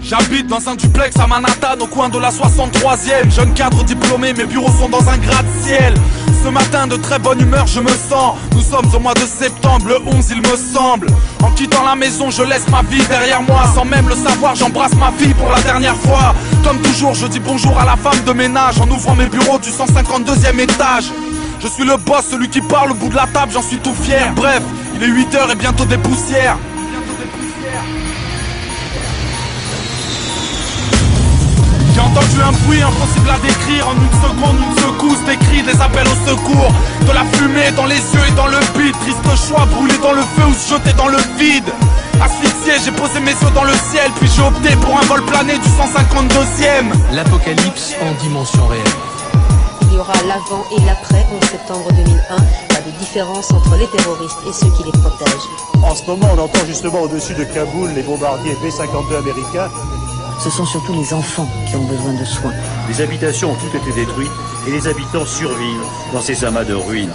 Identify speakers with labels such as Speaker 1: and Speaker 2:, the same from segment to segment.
Speaker 1: J'habite dans un duplex à Manhattan, au coin de la 63e. Jeune cadre diplômé, mes bureaux sont dans un gratte-ciel. Ce matin de très bonne humeur je me sens. Nous sommes au mois de septembre, le 11 il me semble. En quittant la maison je laisse ma vie derrière moi. Sans même le savoir j'embrasse ma fille pour la dernière fois. Comme toujours je dis bonjour à la femme de ménage en ouvrant mes bureaux du 152e étage. Je suis le boss, celui qui parle au bout de la table, j'en suis tout fier. Bref, il est 8h et bientôt des poussières. J'ai entendu un bruit impossible à décrire. En une seconde, une secousse, des cris, des appels au secours. De la fumée dans les yeux et dans le bide. Triste choix, brûler dans le feu ou se jeter dans le vide. Asphyxié, j'ai posé mes yeux dans le ciel. Puis j'ai opté pour un vol plané du 152e.
Speaker 2: L'apocalypse en dimension réelle.
Speaker 3: Il y aura l'avant et l'après 11 septembre 2001. Pas de différence entre les terroristes et ceux qui les protègent.
Speaker 4: En ce moment, on entend justement au-dessus de Kaboul les bombardiers B-52 américains.
Speaker 5: Ce sont surtout les enfants qui ont besoin de soins.
Speaker 4: Les habitations ont toutes été détruites et les habitants survivent dans ces amas de ruines.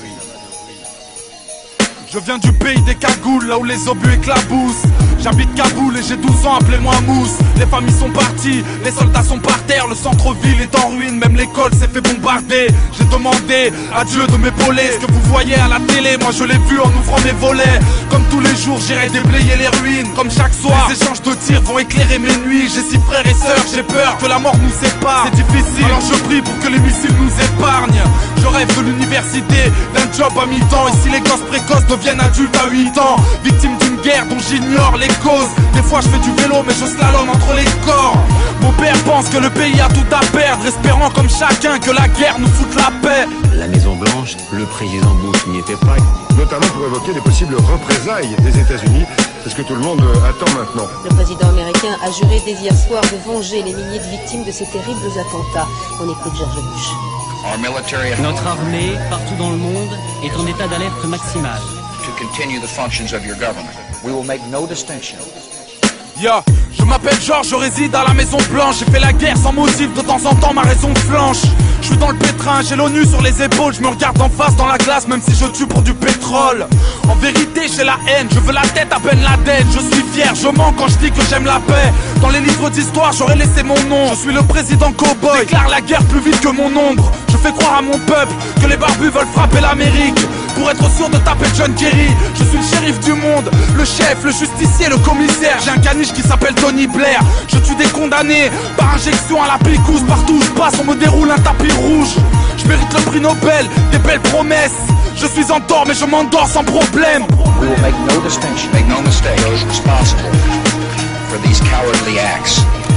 Speaker 1: Je viens du pays des cagoules, là où les obus éclaboussent. J'habite Kaboul et j'ai 12 ans, appelez-moi Mousse. Les familles sont parties, les soldats sont par terre. Le centre-ville est en ruine, même l'école s'est fait bombarder. J'ai demandé à Dieu de m'épauler. Ce que vous voyez à la télé, moi je l'ai vu en ouvrant mes volets. Comme tous les jours, j'irai déblayer les ruines. Comme chaque soir, les échanges de tirs vont éclairer mes nuits. J'ai 6 frères et sœurs, j'ai peur que la mort nous sépare. C'est difficile, alors je prie pour que les missiles nous épargnent. Je rêve de l'université, d'un job à mi-temps. Et si les gosses précoces deviennent adultes à 8 ans, victimes d'une guerre dont j'ignore les causes. Des fois je fais du vélo mais je slalome entre les corps. Mon père pense que le pays a tout à perdre, espérant comme chacun que la guerre nous foute la paix.
Speaker 6: La Maison Blanche, le président Bush n'y était pas.
Speaker 7: Notamment pour évoquer les possibles représailles des États-Unis. C'est ce que tout le monde attend maintenant.
Speaker 3: Le président américain a juré dès hier soir de venger les milliers de victimes de ces terribles attentats. On écoute George Bush.
Speaker 2: Notre armée, partout dans le monde, est en état d'alerte maximale.
Speaker 8: To continue the functions of your government. We will make no distinction.
Speaker 1: Yeah, je m'appelle George, je réside à la Maison Blanche. J'ai fait la guerre sans motif, de temps en temps ma raison flanche. Je suis dans le pétrin, j'ai l'ONU sur les épaules. Je me regarde en face dans la glace, même si je tue pour du pétrole. En vérité, j'ai la haine, je veux la tête à peine l'Aden. Je suis fier, je mens quand je dis que j'aime la paix. Dans les livres d'histoire, j'aurais laissé mon nom. Je suis le président cowboy, déclare la guerre plus vite que mon ombre. Je fais croire à mon peuple que les barbus veulent frapper l'Amérique. Pour être sûr de taper John Kerry, je suis le shérif du monde, le chef, le justicier, le commissaire. J'ai un caniche qui s'appelle Tony Blair. Je tue des condamnés par injection à la picouse. Partout où je passe, on me déroule un tapis rouge. Je mérite le prix Nobel, des belles promesses. Je suis en tort mais je m'endors sans problème.
Speaker 8: We will make no distinction. Make no mistake. Those responsible for these cowardly acts